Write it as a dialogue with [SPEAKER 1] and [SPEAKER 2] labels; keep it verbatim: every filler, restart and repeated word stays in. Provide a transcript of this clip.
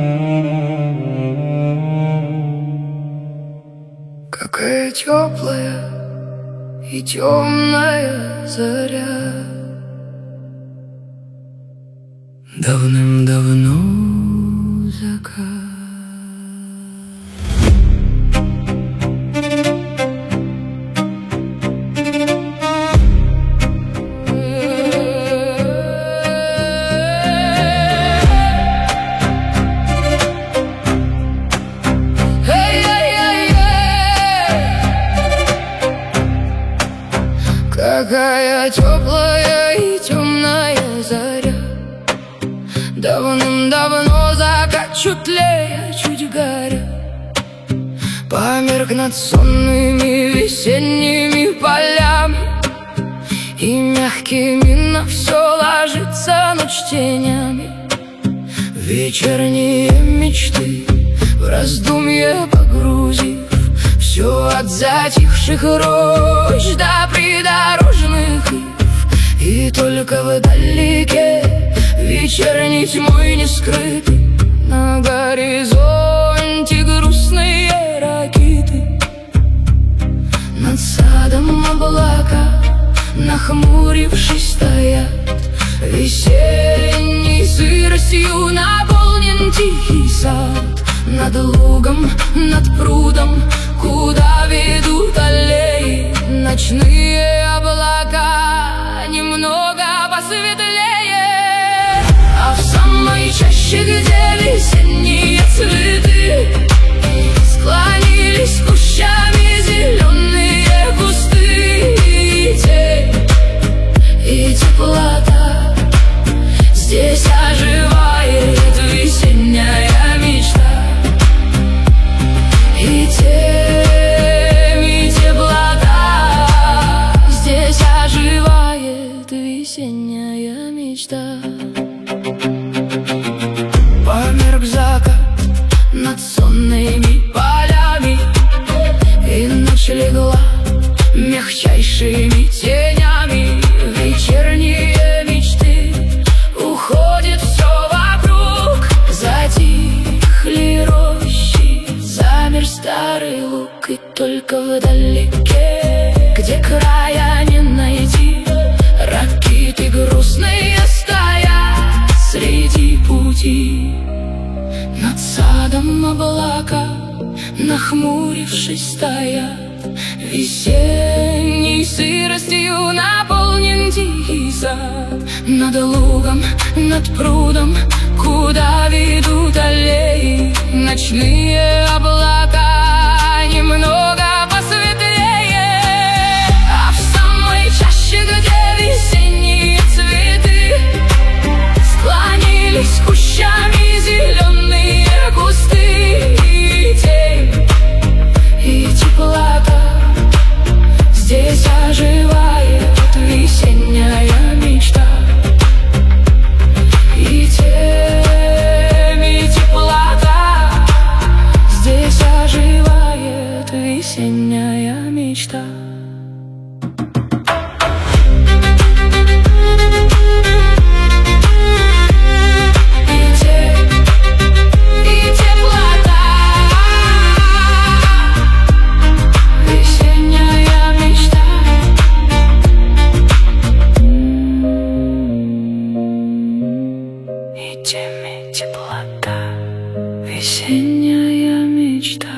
[SPEAKER 1] Какая теплая и темная заря, давным-давно закат. Какая теплая и темная заря, давным-давно закат, чуть тлея, чуть горя, померк над сонными весенними полями, и мягкими на все ложится ночь тенями. Вечерние мечты в раздумье погрузив, все от затихших рощ до придорожных ив, и только вдалеке вечерней тьмой не скрыты на горизонте грустные ракиты. Над садом облака, нахмурившись, стоят, весенней сыростью наполнен тихий сад. Над лугом, над прудом, куда ведут аллеи, ночные облака немного посветлее. А в самой чаще, где весенние цветы склонились кущами зеленые кусты, и тень, и теплота, здесь оживает весенняя мечта. И тем, и теплота, здесь оживает весенняя мечта. Померк закат над сонными полями, и ночь легла мягчайшими тенями. Вечерние мечты уходят все вокруг, затихли рощи, замер старый луг, и только вдалеке, где края не найти, ракиты грустные стоят среди пути. Над садом облака, нахмурившись, стоят, весенней сыростью наполнен тихий сад. Над лугом, над прудом, куда ведут аллеи, ночные облака немного посветлее. А в самой чаще, где весенние цветы склонились кущами зеленые кусты, и тень, и теплота, здесь оживает весенняя мечта. И тем, и теплота, здесь оживает весенняя мечта. И тем, и теплота, весенняя мечта.